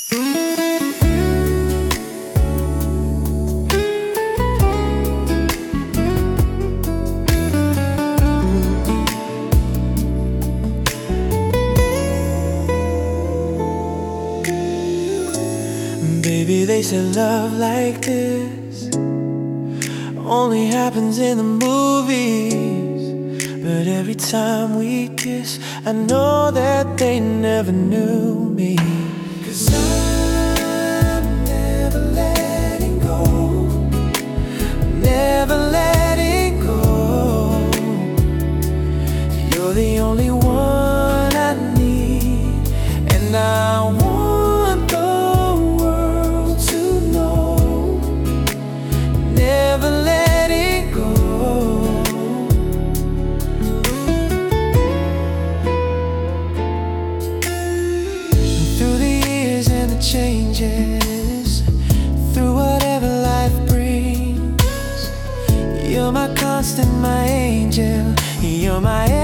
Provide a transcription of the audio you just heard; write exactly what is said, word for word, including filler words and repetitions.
Baby, they said love like this only happens in the movies, but every time we kiss, I know that they never knew me. 'Cause I'm never letting go, never letting go. You're the only one I need, and I want the world to know. Never letting go. Through the years and the changes, through whatever life brings, you're my constant, my angel. You're my